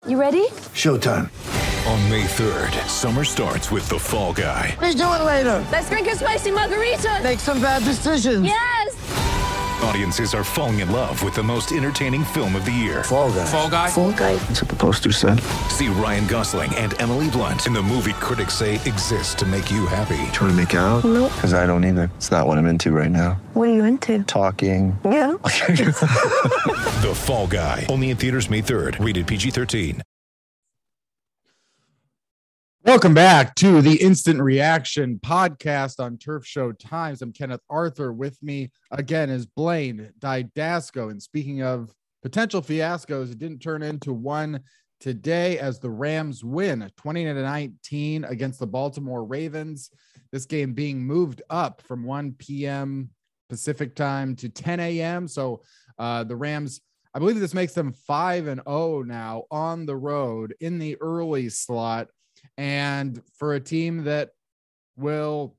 You ready? Showtime. On May 3rd, summer starts with The Fall Guy. Let's do it later. Let's drink a spicy margarita. Make some bad decisions. Yes! Audiences are falling in love with the most entertaining film of the year. Fall Guy. Fall Guy? Fall guy. That's what the poster said. See Ryan Gosling and Emily Blunt in the movie critics say exists to make you happy. Trying to make it out? Nope. Because I don't either. It's not what I'm into right now. What are you into? Talking. Yeah. The Fall Guy. Only in theaters May 3rd. Rated PG-13. Welcome back to the Instant Reaction podcast on Turf Show Times. I'm Kenneth Arthur. With me again is Blaine Didasco. And speaking of potential fiascos, it didn't turn into one today as the Rams win 20-19 against the Baltimore Ravens. This game being moved up from 1 p.m. Pacific time to 10 a.m. So the Rams, I believe this makes them 5-0 now on the road in the early slot. And for a team that will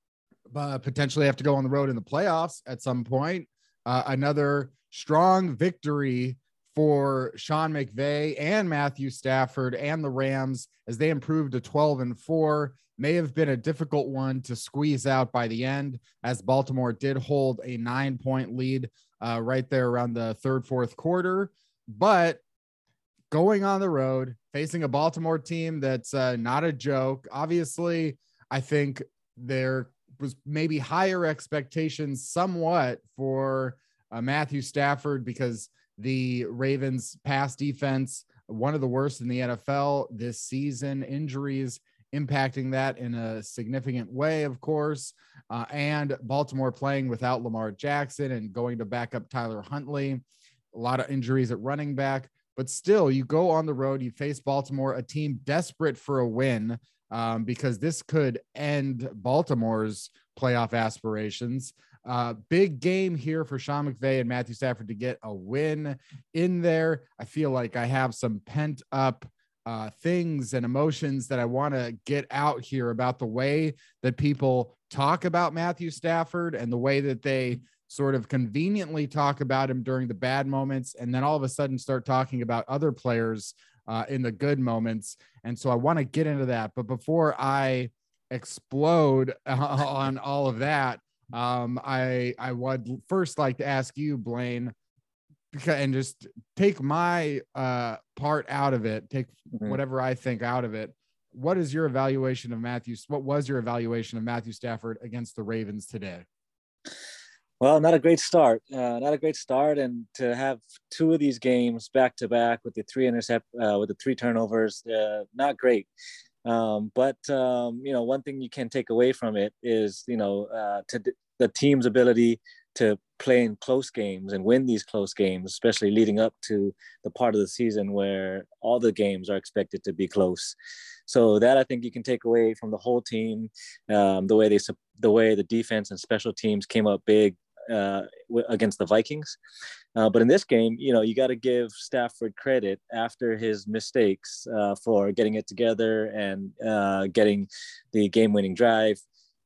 potentially have to go on the road in the playoffs at some point, another strong victory for Sean McVay and Matthew Stafford and the Rams as they improved to 12-4. May have been a difficult one to squeeze out by the end, as Baltimore did hold a 9-point lead right there around the third, fourth quarter. But going on the road, facing a Baltimore team that's not a joke. Obviously, I think there was maybe higher expectations somewhat for Matthew Stafford because the Ravens' pass defense, one of the worst in the NFL this season, injuries impacting that in a significant way, of course, and Baltimore playing without Lamar Jackson and going to back up Tyler Huntley, a lot of injuries at running back. But still, you go on the road, you face Baltimore, a team desperate for a win because this could end Baltimore's playoff aspirations. Big game here for Sean McVay and Matthew Stafford to get a win in there. I feel like I have some pent up things and emotions that I want to get out here about the way that people talk about Matthew Stafford and the way that they sort of conveniently talk about him during the bad moments, and then all of a sudden start talking about other players in the good moments. And so I want to get into that. But before I explode on all of that, I would first like to ask you, Blaine, and just take my part out of it, take whatever I think out of it. What is your evaluation of what was your evaluation of Matthew Stafford against the Ravens today? Well, not a great start. And to have two of these games back to back with the three turnovers, not great. But one thing you can take away from it is, the team's ability to play in close games and win these close games, especially leading up to the part of the season where all the games are expected to be close. So that I think you can take away from the whole team, the way the defense and special teams came up big against the Vikings. But in this game, you got to give Stafford credit after his mistakes for getting it together and getting the game-winning drive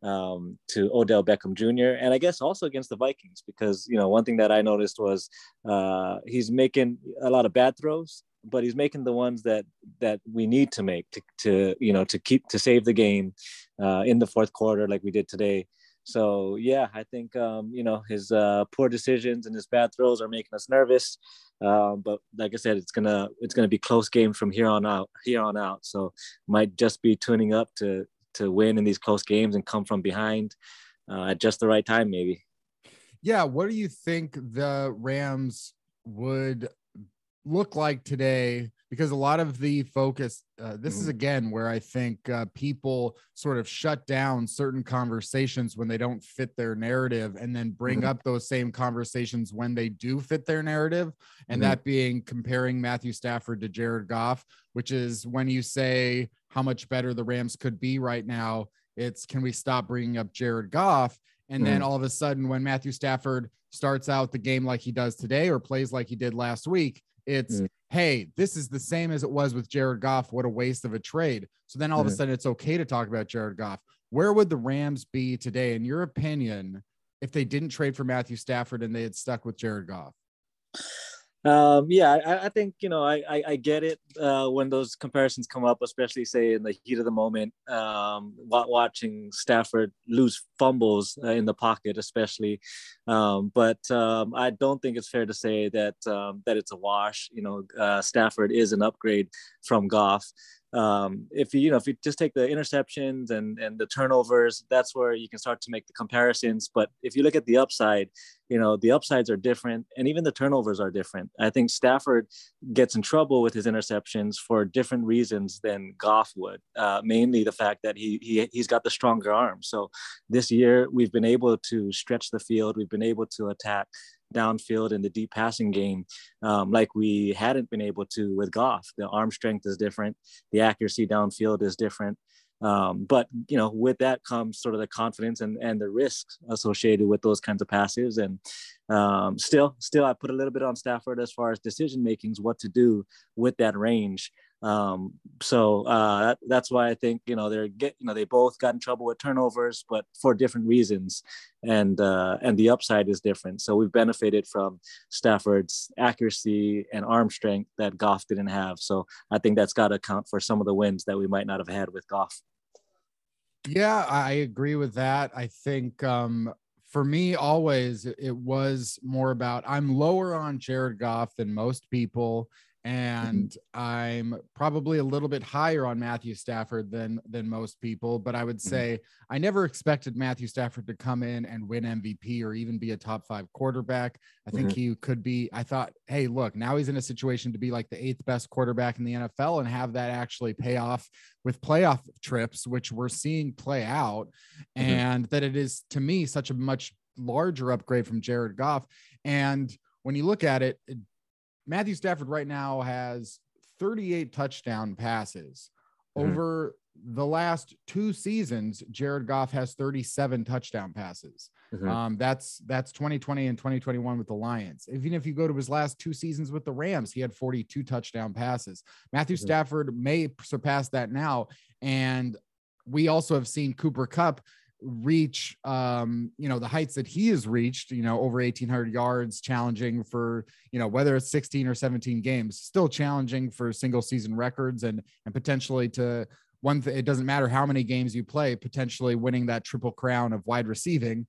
to Odell Beckham Jr. And I guess also against the Vikings, because, one thing that I noticed was he's making a lot of bad throws, but he's making the ones that we need to make to save the game in the fourth quarter, like we did today. So yeah, I think his poor decisions and his bad throws are making us nervous. But like I said, it's gonna be close games from here on out. So might just be tuning up to win in these close games and come from behind at just the right time, maybe. Yeah, what do you think the Rams would look like today? Because a lot of the focus, this is again where I think people sort of shut down certain conversations when they don't fit their narrative, and then bring up those same conversations when they do fit their narrative. And that being comparing Matthew Stafford to Jared Goff, which is when you say how much better the Rams could be right now, it's can we stop bringing up Jared Goff? And then all of a sudden, when Matthew Stafford starts out the game like he does today or plays like he did last week, it's, hey, this is the same as it was with Jared Goff. What a waste of a trade. So then all of a sudden it's okay to talk about Jared Goff. Where would the Rams be today, in your opinion, if they didn't trade for Matthew Stafford and they had stuck with Jared Goff? Yeah, I think, I get it when those comparisons come up, especially say in the heat of the moment, watching Stafford lose fumbles in the pocket, especially. But I don't think it's fair to say that it's a wash. Stafford is an upgrade from Goff. If you just take the interceptions and the turnovers, that's where you can start to make the comparisons. But if you look at the upside, the upsides are different, and even the turnovers are different. I think Stafford gets in trouble with his interceptions for different reasons than Goff would. Mainly the fact that he's got the stronger arm. So this year we've been able to stretch the field. We've been able to attack downfield in the deep passing game, like we hadn't been able to with Goff. The arm strength is different. The accuracy downfield is different. But with that comes sort of the confidence and the risks associated with those kinds of passes. And still, I put a little bit on Stafford as far as decision makings, what to do with that range. So that's why I think they both got in trouble with turnovers, but for different reasons, and the upside is different. So we've benefited from Stafford's accuracy and arm strength that Goff didn't have. So I think that's got to account for some of the wins that we might not have had with Goff. Yeah, I agree with that. I think for me, always it was more about, I'm lower on Jared Goff than most people, and I'm probably a little bit higher on Matthew Stafford than most people. But I would say I never expected Matthew Stafford to come in and win MVP or even be a top 5 quarterback. I think he could be. I thought, hey, look, now he's in a situation to be like the 8th best quarterback in the NFL and have that actually pay off with playoff trips, which we're seeing play out. And that it is, to me, such a much larger upgrade from Jared Goff. And when you look at it, Matthew Stafford right now has 38 touchdown passes. Over the last 2 seasons, Jared Goff has 37 touchdown passes. That's 2020 and 2021 with the Lions. Even if you go to his last 2 seasons with the Rams, he had 42 touchdown passes. Matthew Stafford may surpass that now. And we also have seen Cooper Kupp reach the heights that he has reached, over 1,800 yards, challenging for whether it's 16 or 17 games, still challenging for single season records, and potentially to it doesn't matter how many games you play, potentially winning that triple crown of wide receiving.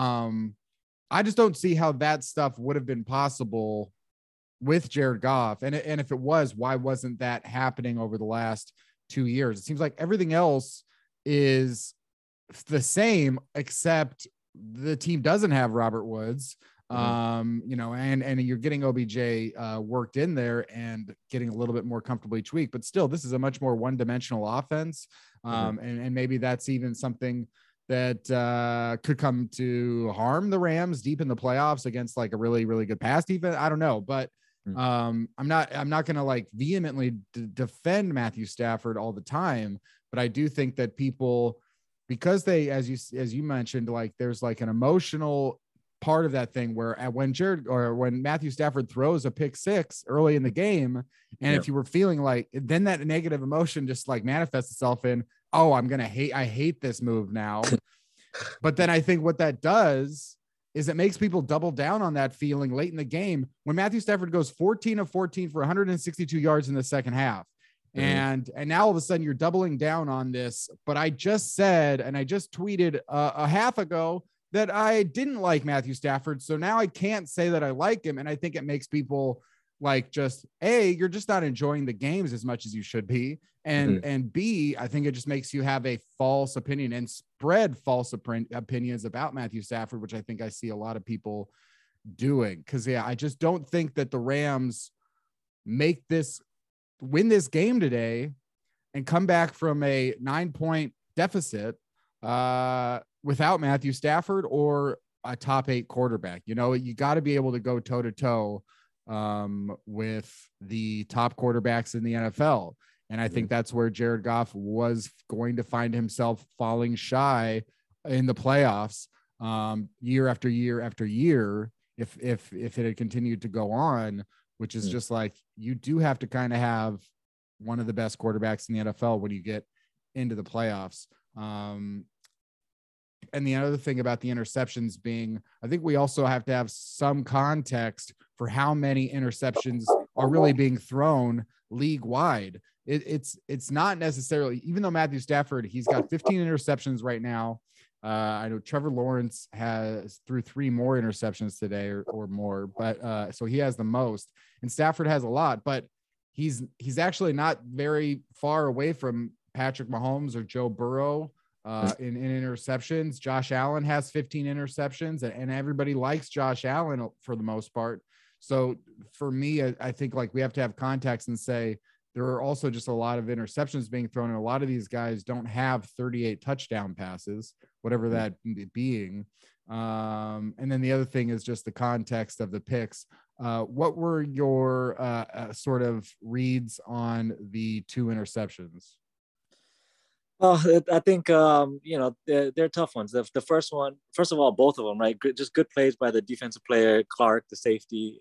I just don't see how that stuff would have been possible with Jared Goff, and if it was, why wasn't that happening over the last 2 years? It seems like everything else is the same, except the team doesn't have Robert Woods, and you're getting OBJ worked in there and getting a little bit more comfortably tweaked, but still, this is a much more one-dimensional offense. And maybe that's even something that could come to harm the Rams deep in the playoffs against like a really, really good pass defense. I don't know, but I'm not going to like vehemently defend Matthew Stafford all the time, but I do think that people, because they, as you mentioned, like there's like an emotional part of that thing where when Matthew Stafford throws a pick 6 early in the game, and if you were feeling like, then that negative emotion just like manifests itself in, oh, I hate this move now. But then I think what that does is it makes people double down on that feeling late in the game when Matthew Stafford goes 14 of 14 for 162 yards in the second half. And now all of a sudden you're doubling down on this. But I just said, and I just tweeted a half ago that I didn't like Matthew Stafford. So now I can't say that I like him. And I think it makes people like just A, you're just not enjoying the games as much as you should be. And B, I think it just makes you have a false opinion and spread false opinions about Matthew Stafford, which I think I see a lot of people doing. Cause I just don't think that the Rams win this game today and come back from a 9-point deficit without Matthew Stafford or a top 8 quarterback. You got to be able to go toe to toe with the top quarterbacks in the NFL. And I think that's where Jared Goff was going to find himself falling shy in the playoffs year after year after year. If it had continued to go on, which is just like, you do have to kind of have one of the best quarterbacks in the NFL when you get into the playoffs. And the other thing about the interceptions being, I think we also have to have some context for how many interceptions are really being thrown league wide. It's not necessarily, even though Matthew Stafford, he's got 15 interceptions right now. I know Trevor Lawrence has threw 3 more interceptions today or more, but so he has the most, and Stafford has a lot, but he's actually not very far away from Patrick Mahomes or Joe Burrow in interceptions. Josh Allen has 15 interceptions, and everybody likes Josh Allen for the most part. So for me, I think like we have to have context and say there are also just a lot of interceptions being thrown, and a lot of these guys don't have 38 touchdown passes, whatever that being. And then the other thing is just the context of the picks. What were your sort of reads on the 2 interceptions? Well, I think, they're tough ones. The first one, first of all, both of them, right? Just good plays by the defensive player, Clark, the safety.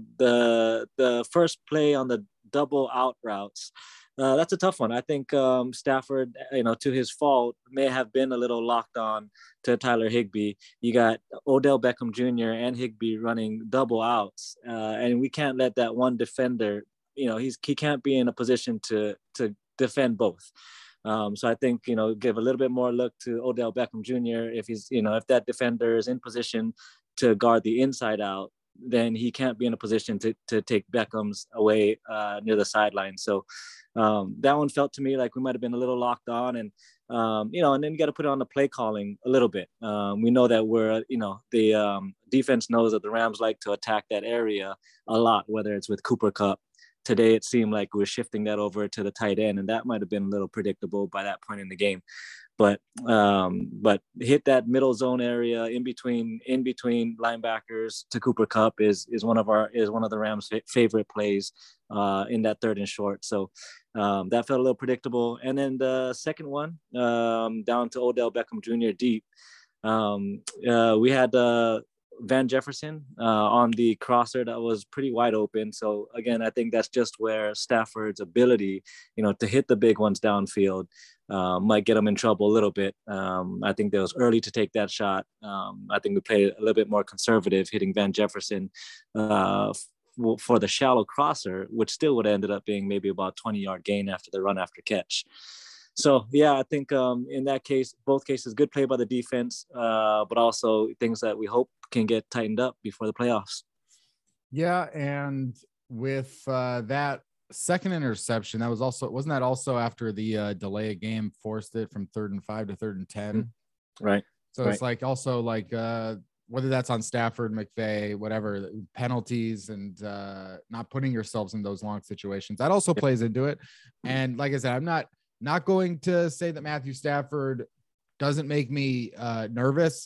The first play on the double out routes, that's a tough one. I think Stafford, to his fault, may have been a little locked on to Tyler Higbee. You got Odell Beckham Jr. and Higbee running double outs, and we can't let that one defender, he can't be in a position to defend both. So I think, give a little bit more look to Odell Beckham Jr. If he's, if that defender is in position to guard the inside out, then he can't be in a position to take Beckham's away near the sideline. So that one felt to me like we might have been a little locked on, and and then you got to put it on the play calling a little bit. We know that the defense knows that the Rams like to attack that area a lot, whether it's with Cooper Kupp. Today, it seemed like we're shifting that over to the tight end, and that might have been a little predictable by that point in the game. But hit that middle zone area in between linebackers to Cooper Kupp is one of the Rams' favorite plays in that 3rd and short. So that felt a little predictable. And then the second one down to Odell Beckham Jr. deep. We had Van Jefferson on the crosser that was pretty wide open. So again, I think that's just where Stafford's ability, to hit the big ones downfield might get him in trouble a little bit. I think that was early to take that shot. I think we played a little bit more conservative, hitting Van Jefferson for the shallow crosser, which still would have ended up being maybe about 20-yard gain after the run after catch. So, yeah, I think in that case, both cases, good play by the defense, but also things that we hope can get tightened up before the playoffs. Yeah, and with that second interception, wasn't that also after the delay of game forced it from 3rd and 5 to 3rd and 10? Right. So it's like also like whether that's on Stafford, McVay, whatever, penalties and not putting yourselves in those long situations, that also plays into it. And like I said, I'm not going to say that Matthew Stafford doesn't make me nervous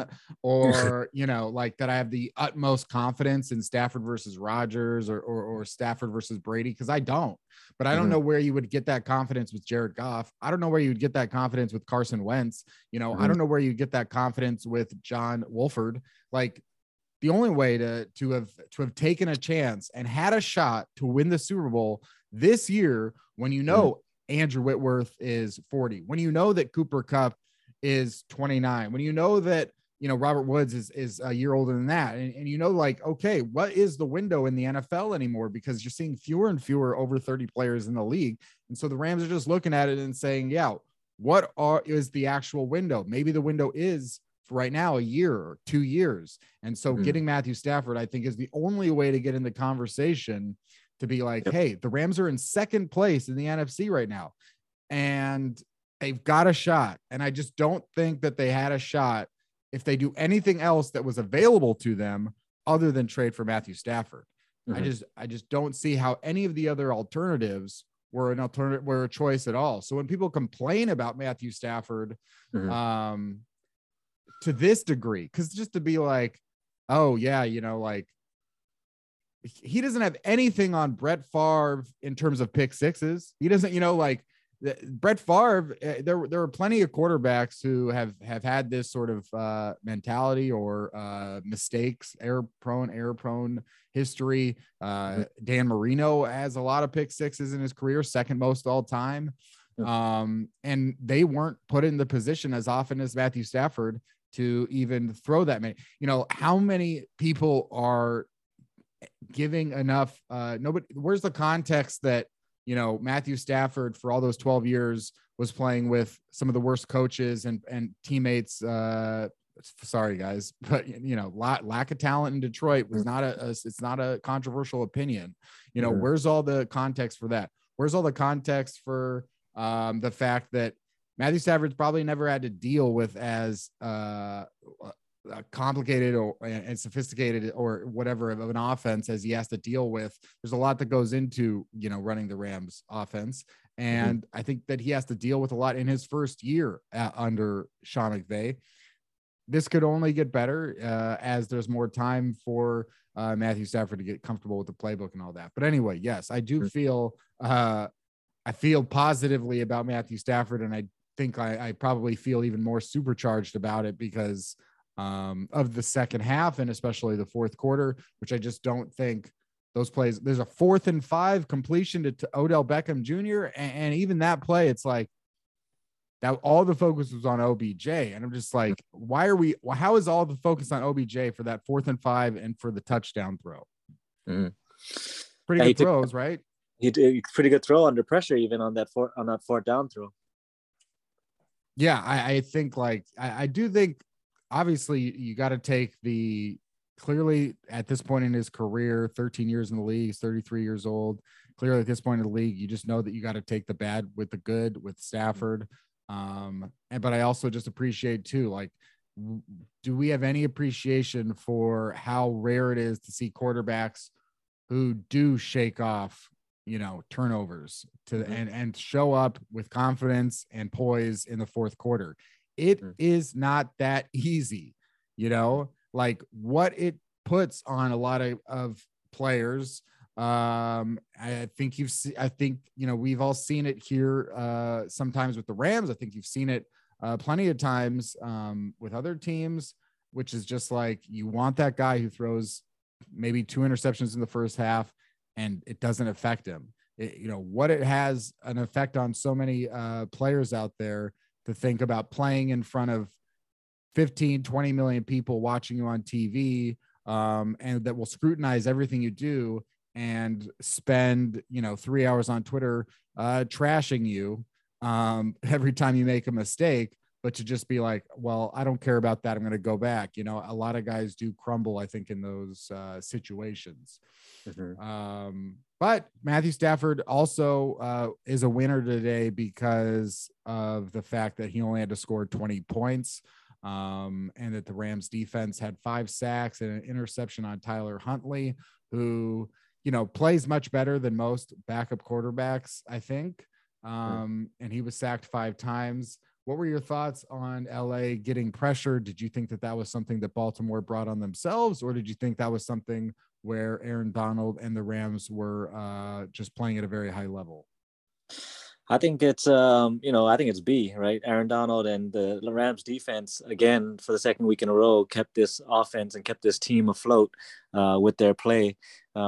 or, like that I have the utmost confidence in Stafford versus Rodgers or Stafford versus Brady, because I don't. But I don't know where you would get that confidence with Jared Goff. I don't know where you would get that confidence with Carson Wentz. I don't know where you get that confidence with John Wolford. Like the only way to have taken a chance and had a shot to win the Super Bowl this year, when Andrew Whitworth is 40, when that Cooper Kupp is 29, when that Robert Woods is a year older than that, and like, okay, what is the window in the NFL anymore, because you're seeing fewer and fewer over 30 players in the league, and so the Rams are just looking at it and saying, what is the actual window? Maybe the window is right now a year or 2 years, and so getting Matthew Stafford, I think, is the only way to get in the conversation to be like, hey, the Rams are in 2nd place in the NFC right now, and they've got a shot. And I just don't think that they had a shot if they do anything else that was available to them other than trade for Matthew Stafford. I just don't see how any of the other alternatives were a choice at all. So when people complain about Matthew Stafford to this degree, because just to be like, oh yeah, like he doesn't have anything on Brett Favre in terms of pick sixes. He doesn't, like Brett Favre, there were plenty of quarterbacks who have had this sort of mentality or mistakes, error prone history. Dan Marino has a lot of pick sixes in his career, 2nd most all time. And they weren't put in the position as often as Matthew Stafford to even throw that many. How many people are giving enough. Where's the context that, Matthew Stafford for all those 12 years was playing with some of the worst coaches and teammates. Sorry guys, but lack of talent in Detroit was it's not a controversial opinion. Where's all the context for that? Where's all the context for the fact that Matthew Stafford's probably never had to deal with as complicated and sophisticated or whatever of an offense as he has to deal with. There's a lot that goes into, running the Rams offense. And I think that he has to deal with a lot in his first year under Sean McVay. This could only get better as there's more time for Matthew Stafford to get comfortable with the playbook and all that. But anyway, yes, I do feel, I feel positively about Matthew Stafford. And I think I probably feel even more supercharged about it because of the second half and especially the fourth quarter, which I just don't think those plays. There's a 4th and 5 completion to Odell Beckham Jr. And even that play, it's like that all the focus was on OBJ. And I'm just like, how is all the focus on OBJ for that 4th and 5 and for the touchdown throw? Pretty good throws, right? He did pretty good throw under pressure, even on that fourth down throw. Yeah. I think I do think, obviously you got to take clearly at this point in his career, 13 years in the league, he's 33 years old. Clearly at this point in the league, you just know that you got to take the bad with the good with Stafford. But I also just appreciate too, do we have any appreciation for how rare it is to see quarterbacks who do shake off, turnovers and show up with confidence and poise in the fourth quarter? It is not that easy, what it puts on a lot of players. I think we've all seen it here sometimes with the Rams. I think you've seen it plenty of times with other teams, which is just you want that guy who throws maybe 2 interceptions in the first half and it doesn't affect him. What it has an effect on so many players out there to think about playing in front of 15, 20 million people watching you on TV, and that will scrutinize everything you do and spend, 3 hours on Twitter trashing you every time you make a mistake, but to just be like, well, I don't care about that. I'm going to go back. A lot of guys do crumble, I think, in those situations. But Matthew Stafford also is a winner today because of the fact that he only had to score 20 points and that the Rams defense had 5 sacks and an interception on Tyler Huntley, who, plays much better than most backup quarterbacks, I think. And he was sacked 5 times. What were your thoughts on LA getting pressure? Did you think that was something that Baltimore brought on themselves, or did you think that was something where Aaron Donald and the Rams were just playing at a very high level? I think it's, I think it's B, right? Aaron Donald and the Rams defense, again, for the second week in a row, kept this offense and kept this team afloat with their play.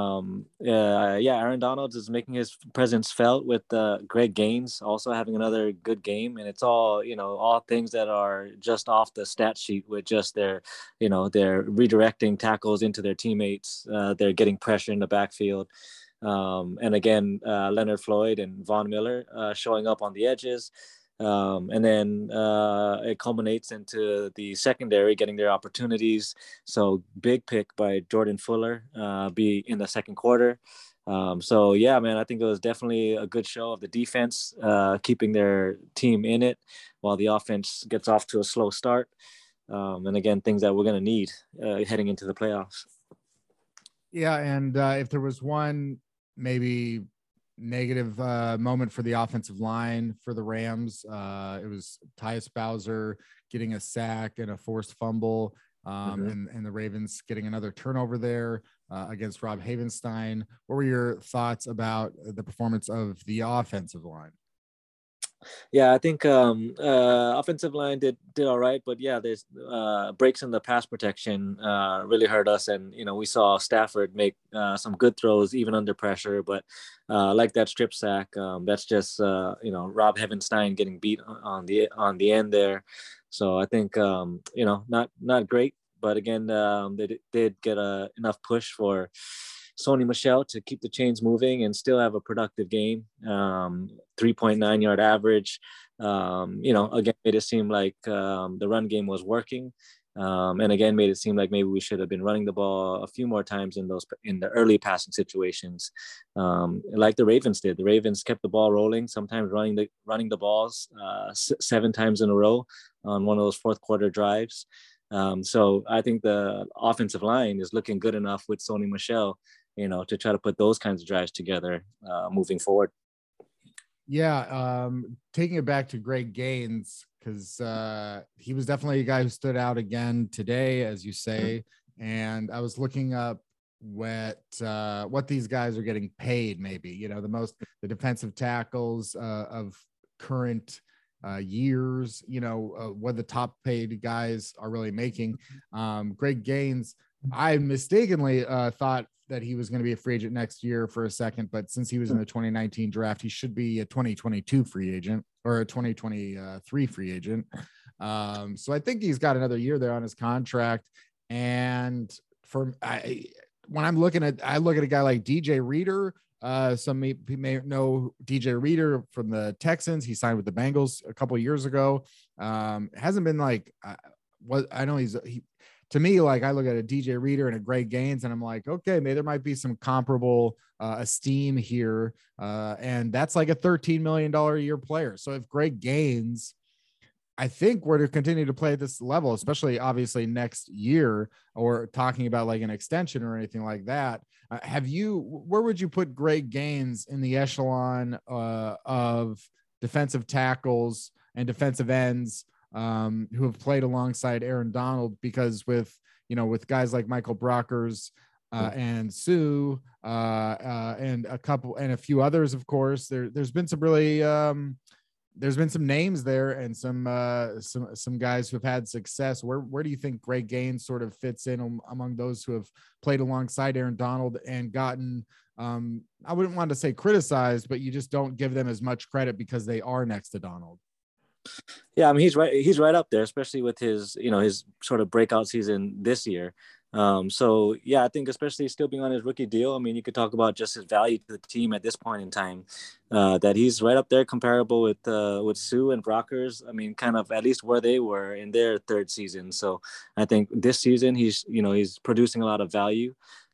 Aaron Donald is making his presence felt with Greg Gaines also having another good game. And it's all, all things that are just off the stat sheet with just they're redirecting tackles into their teammates. They're getting pressure in the backfield. And again, Leonard Floyd and Von Miller showing up on the edges. And then it culminates into the secondary getting their opportunities. So big pick by Jordan Fuller be in the second quarter. I think it was definitely a good show of the defense keeping their team in it while the offense gets off to a slow start. And again, things that we're going to need heading into the playoffs. Yeah, and if there was one maybe negative moment for the offensive line for the Rams, it was Tyus Bowser getting a sack and a forced fumble, and the Ravens getting another turnover there against Rob Havenstein. What were your thoughts about the performance of the offensive line? Yeah, I think offensive line did all right, but yeah, there's breaks in the pass protection really hurt us, and we saw Stafford make some good throws even under pressure, but like that strip sack, that's just Rob Havenstein getting beat on the end there. So I think not great, but again they did get enough push for Sony Michel to keep the chains moving and still have a productive game. 3.9 yard average. Again, made it seem like the run game was working. And again, made it seem like maybe we should have been running the ball a few more times in the early passing situations, like the Ravens did. The Ravens kept the ball rolling, sometimes running the balls 7 times in a row on one of those fourth quarter drives. So I think the offensive line is looking good enough with Sony Michel, to try to put those kinds of drives together moving forward. Yeah, taking it back to Greg Gaines, because he was definitely a guy who stood out again today, as you say. And I was looking up what these guys are getting paid. Maybe the defensive tackles of current years. What the top paid guys are really making. Greg Gaines, I mistakenly thought that he was going to be a free agent next year for a second, but since he was in the 2019 draft, he should be a 2022 free agent or a 2023 free agent. So I think he's got another year there on his contract. And when I look at a guy like DJ Reader. Some may know DJ Reader from the Texans. He signed with the Bengals a couple of years ago. Hasn't been like what I know to me, like I look at a DJ Reader and a Greg Gaines and I'm like, okay, maybe there might be some comparable esteem here. And that's like a $13 million a year player. So if Greg Gaines, I think we're to continue to play at this level, especially obviously next year, or talking about like an extension or anything like that. Where would you put Greg Gaines in the echelon of defensive tackles and defensive ends who have played alongside Aaron Donald? Because with guys like Michael Brockers and Sue and a few others, of course, there's been some really there's been some names there and some guys who have had success. Where do you think Greg Gaines sort of fits in among those who have played alongside Aaron Donald and gotten, I wouldn't want to say criticized, but you just don't give them as much credit because they are next to Donald? Yeah, I mean, he's right up there, especially with his sort of breakout season this year. So yeah, I think especially still being on his rookie deal, I mean, you could talk about just his value to the team at this point in time, that he's right up there comparable with Sue and Brockers. I mean, kind of at least where they were in their third season. So I think this season he's producing a lot of value.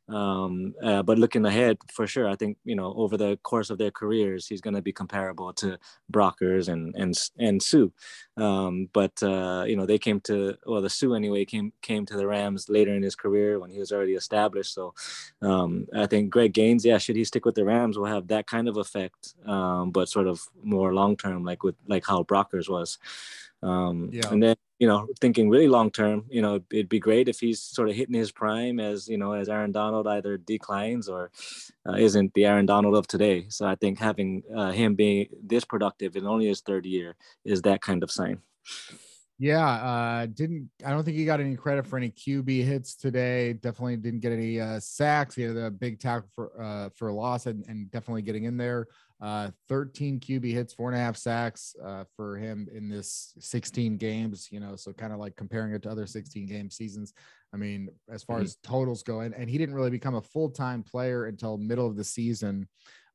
But looking ahead, for sure, I think over the course of their careers, he's going to be comparable to Brockers and Sue. But they came to, well, the Sue anyway came to the Rams later in his career when he was already established. So I think Greg Gaines, should he stick with the Rams, will have that kind of effect, but sort of more long term, like how Brockers was. And then thinking really long term, it'd be great if he's sort of hitting his prime as Aaron Donald either declines or isn't the Aaron Donald of today. So I think having him being this productive in only his third year is that kind of sign. Yeah, I don't think he got any credit for any QB hits today. Definitely didn't get any sacks. He had a big tackle for a loss and definitely getting in there. 13 QB hits, 4.5 sacks for him in this 16 games, so kind of like comparing it to other 16 game seasons. I mean, as far as totals go, and he didn't really become a full-time player until middle of the season.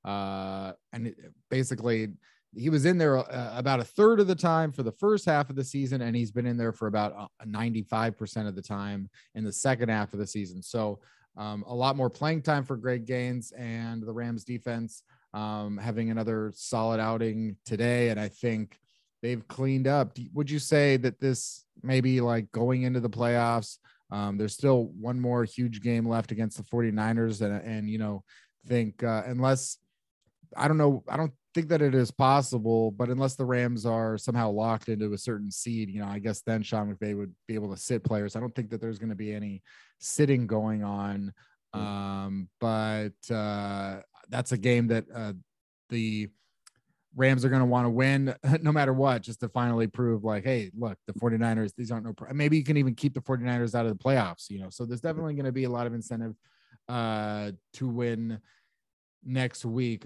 Basically he was in there about a third of the time for the first half of the season, and he's been in there for about 95% of the time in the second half of the season. So a lot more playing time for Greg Gaines and the Rams defense, having another solid outing today. And I think they've cleaned up. Would you say that this maybe like going into the playoffs, there's still one more huge game left against the 49ers and think unless, I don't think that it is possible, but unless the Rams are somehow locked into a certain seed, I guess then Sean McVay would be able to sit players. I don't think that there's going to be any sitting going on. But that's a game that the Rams are going to want to win no matter what, just to finally prove like, hey, look, the 49ers, these aren't maybe you can even keep the 49ers out of the playoffs, so there's definitely going to be a lot of incentive to win next week.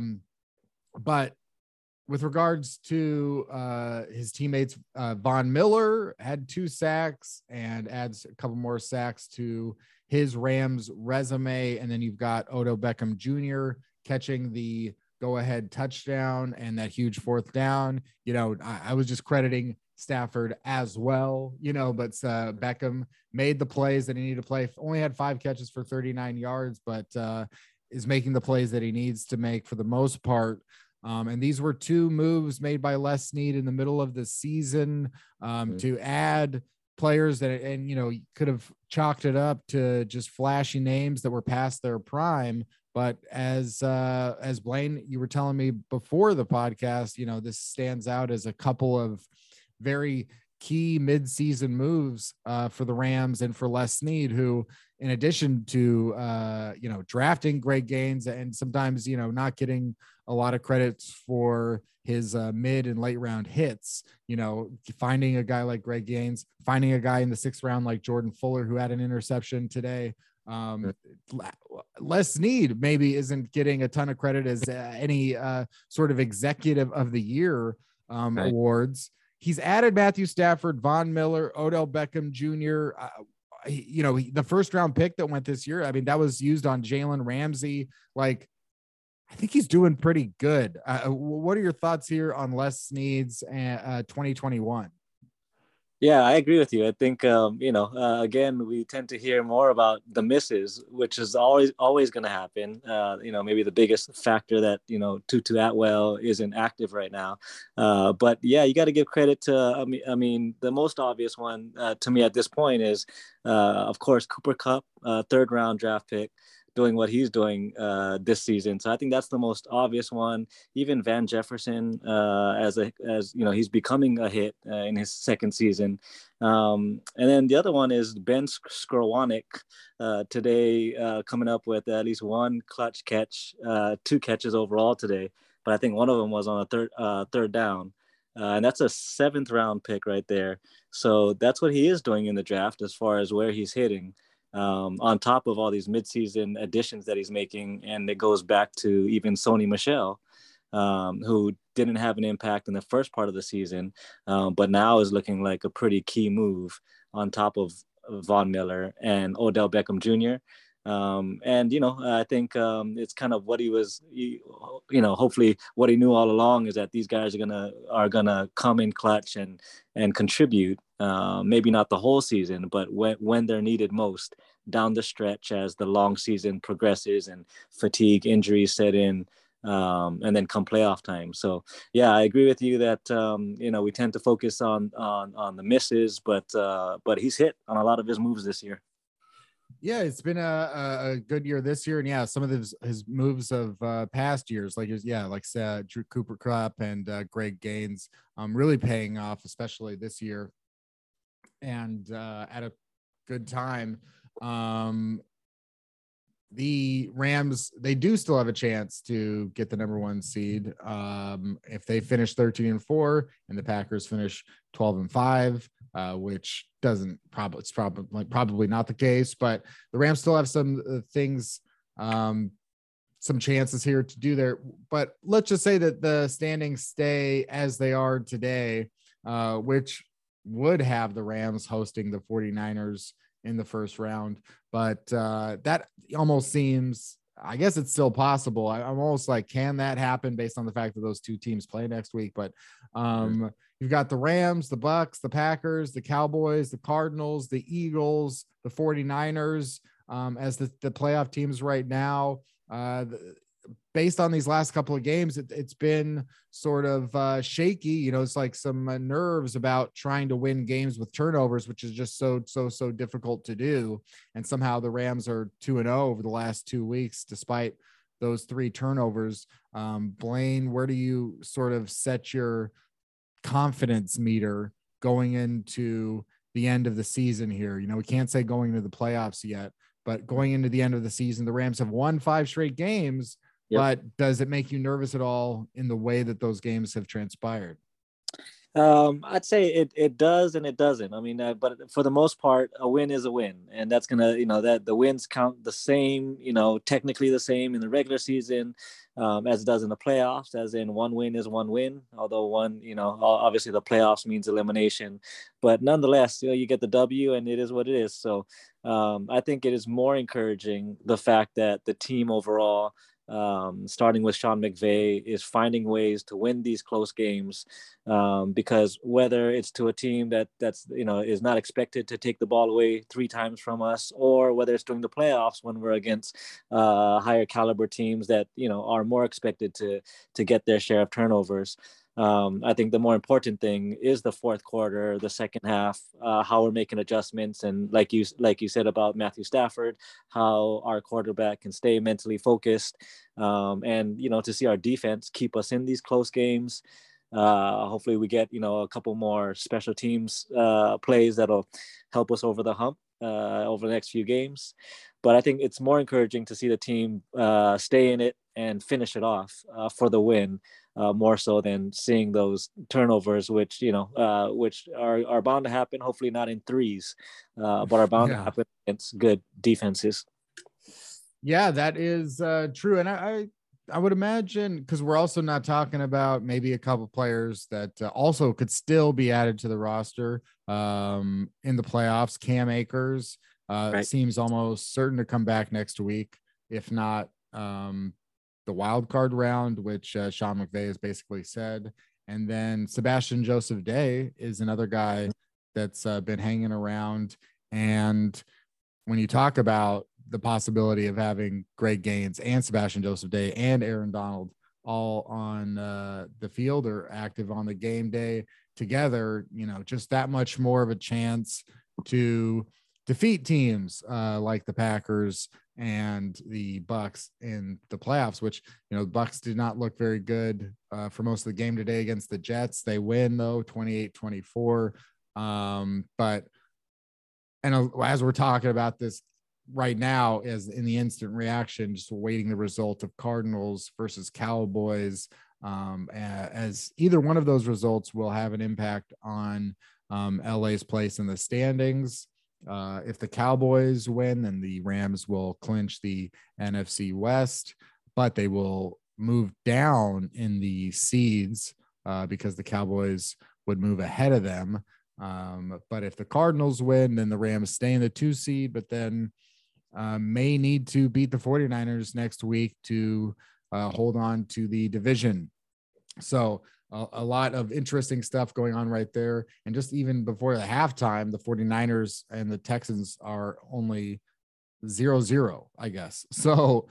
But with regards to his teammates, Von Miller had 2 sacks and adds a couple more sacks to his Rams resume. And then you've got Odell Beckham Jr. catching the go-ahead touchdown and that huge fourth down. You know, I was just crediting Stafford as well, you know, but Beckham made the plays that he needed to play. Only had 5 catches for 39 yards, but is making the plays that he needs to make for the most part. And these were 2 moves made by Les Snead in the middle of the season to add players that, and, you know, you could have chalked it up to just flashy names that were past their prime. But as Blaine, you were telling me before the podcast, you know, this stands out as a couple of very key mid-season moves for the Rams and for Les Snead, who, in addition to, you know, drafting Greg Gaines and sometimes, you know, not getting a lot of credit for his mid and late round hits, you know, finding a guy like Greg Gaines, finding a guy in the 6th round like Jordan Fuller, who had an interception today. Les Snead maybe isn't getting a ton of credit as any sort of executive of the year awards. He's added Matthew Stafford, Von Miller, Odell Beckham Jr. You know, the 1st round pick that went this year, I mean, that was used on Jalen Ramsey. Like, I think he's doing pretty good. What are your thoughts here on Les Snead's 2021? Yeah, I agree with you. I think, you know, again, we tend to hear more about the misses, which is always going to happen. You know, maybe the biggest factor that, you know, Tutu Atwell isn't active right now. But yeah, you got to give credit to, I mean, the most obvious one to me at this point is, of course, Cooper Kupp, 3rd round draft pick, doing what he's doing this season. So I think that's the most obvious one. Even Van Jefferson, as you know, he's becoming a hit in his 2nd season. And then the other one is Ben Skowronek today, coming up with at least 1 clutch catch, 2 catches overall today. But I think one of them was on a third down. And that's a 7th round pick right there. So that's what he is doing in the draft as far as where he's hitting. On top of all these midseason additions that he's making. And it goes back to even Sony Michel, who didn't have an impact in the first part of the season, but now is looking like a pretty key move on top of Von Miller and Odell Beckham Jr. And, you know, I think it's kind of what you know, hopefully what he knew all along is that these guys are gonna come in clutch and contribute, maybe not the whole season, but when they're needed most down the stretch as the long season progresses and fatigue injuries set in, and then come playoff time. So yeah, I agree with you that, you know, we tend to focus on the misses, but he's hit on a lot of his moves this year. Yeah, it's been a good year this year, and yeah, some of his moves of past years, like Drew Cooper Kupp and Greg Gaines, really paying off, especially this year, and at a good time. The Rams, they do still have a chance to get the number 1 seed if they finish 13-4 and the Packers finish 12-5, which it's probably not the case, but the Rams still have some things, some chances here to do there. But let's just say that the standings stay as they are today, which would have the Rams hosting the 49ers in the 1st round. But that almost seems, I guess it's still possible. I'm almost like, can that happen based on the fact that those 2 teams play next week? But you've got the Rams, the Bucks, the Packers, the Cowboys, the Cardinals, the Eagles, the 49ers as the playoff teams right now. Based on these last couple of games, it's been sort of shaky. You know, it's like some nerves about trying to win games with turnovers, which is just so difficult to do. And somehow the Rams are 2-0 over the last 2 weeks, despite those 3 turnovers. Blaine, where do you sort of set your confidence meter going into the end of the season here? You know, we can't say going into the playoffs yet, but going into the end of the season, the Rams have won 5 straight games. Yep. But does it make you nervous at all in the way that those games have transpired? I'd say it does and it doesn't. I mean, but for the most part, a win is a win, and that's gonna, that the wins count the same, technically the same in the regular season, as it does in the playoffs. As in, one win is one win. Although one, obviously the playoffs means elimination, but nonetheless, you get the W, and it is what it is. So, I think it is more encouraging the fact that the team overall, starting with Sean McVay, is finding ways to win these close games, because whether it's to a team that's is not expected to take the ball away 3 times from us, or whether it's during the playoffs when we're against higher caliber teams that are more expected to get their share of turnovers. I think the more important thing is the fourth quarter, the second half, how we're making adjustments, and like you said about Matthew Stafford, how our quarterback can stay mentally focused, and to see our defense keep us in these close games. Hopefully, we get a couple more special teams plays that'll help us over the hump over the next few games. But I think it's more encouraging to see the team stay in it and finish it off for the win. More so than seeing those turnovers, which are bound to happen. Hopefully not in threes, but are bound to happen against good defenses. Yeah, that is true, and I would imagine, because we're also not talking about maybe a couple players that also could still be added to the roster in the playoffs. Cam Akers Right. seems almost certain to come back next week, if not the wild card round, which Sean McVay has basically said. And then Sebastian Joseph Day is another guy that's been hanging around. And when you talk about the possibility of having Greg Gaines and Sebastian Joseph Day and Aaron Donald all on the field or active on the game day together, just that much more of a chance to defeat teams like the Packers and the Bucks in the playoffs, which, the Bucks did not look very good for most of the game today against the Jets. They win though, 28-24. But as we're talking about this right now, as in the instant reaction, just awaiting the result of Cardinals versus Cowboys, as either one of those results will have an impact on LA's place in the standings. If the Cowboys win, then the Rams will clinch the NFC West, but they will move down in the seeds because the Cowboys would move ahead of them. But if the Cardinals win, then the Rams stay in the 2 seed, but then may need to beat the 49ers next week to hold on to the division. So a lot of interesting stuff going on right there. And just even before the halftime, the 49ers and the Texans are only 0-0, I guess. So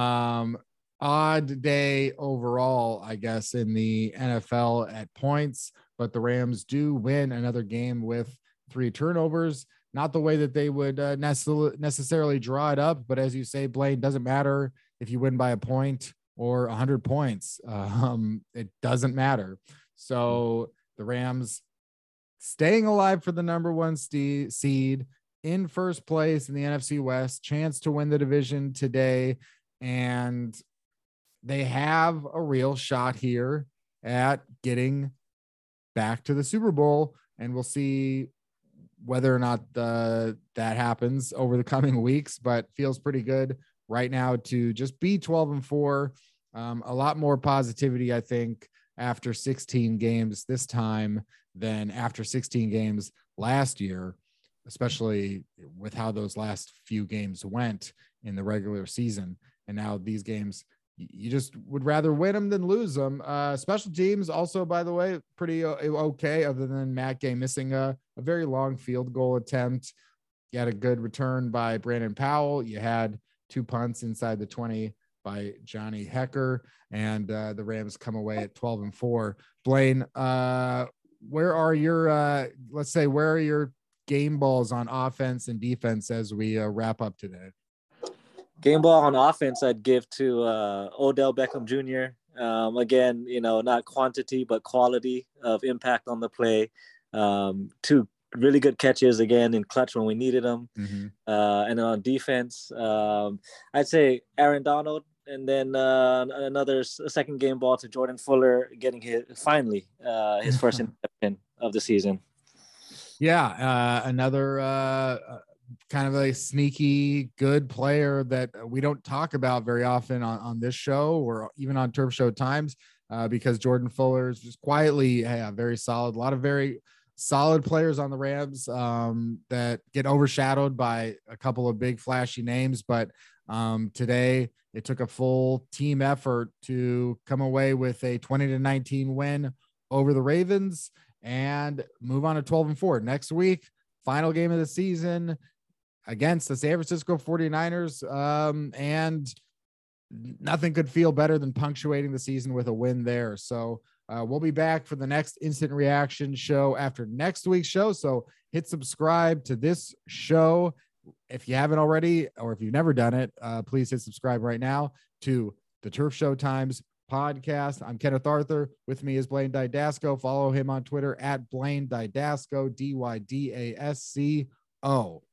odd day overall, I guess, in the NFL at points, but the Rams do win another game with 3 turnovers. Not the way that they would necessarily draw it up, but as you say, Blaine, doesn't matter if you win by a point or 100 points. It doesn't matter. So the Rams staying alive for the number 1 seed, in first place in the NFC West, chance to win the division today. And they have a real shot here at getting back to the Super Bowl. And we'll see whether or not that happens over the coming weeks, but feels pretty good right now to just be 12-4. A lot more positivity, I think, after 16 games this time than after 16 games last year, especially with how those last few games went in the regular season. And now these games, you just would rather win them than lose them. Special teams also, by the way, pretty okay, other than Matt Gay missing a very long field goal attempt. You had a good return by Brandon Powell. You had 2 punts inside the 20 by Johnny Hecker, and the Rams come away at 12-4. Blaine, where are your game balls on offense and defense as we wrap up today? Game ball on offense, I'd give to Odell Beckham Jr. Again, not quantity, but quality of impact on the play. 2 really good catches again in clutch when we needed them. Mm-hmm. And then on defense, I'd say Aaron Donald. and then another second game ball to Jordan Fuller, getting his first interception of the season. Yeah, another kind of a sneaky good player that we don't talk about very often on this show or even on Turf Show Times, because Jordan Fuller is just quietly very solid. A lot of very solid players on the Rams that get overshadowed by a couple of big flashy names, but today it took a full team effort to come away with a 20-19 win over the Ravens and move on to 12-4 next week. Final game of the season against the San Francisco 49ers. And nothing could feel better than punctuating the season with a win there. So we'll be back for the next instant reaction show after next week's show. So hit subscribe to this show if you haven't already, or if you've never done it. Please hit subscribe right now to the Turf Show Times podcast. I'm Kenneth Arthur. With me is Blaine Dydasco. Follow him on Twitter at Blaine Dydasco, Dydasco.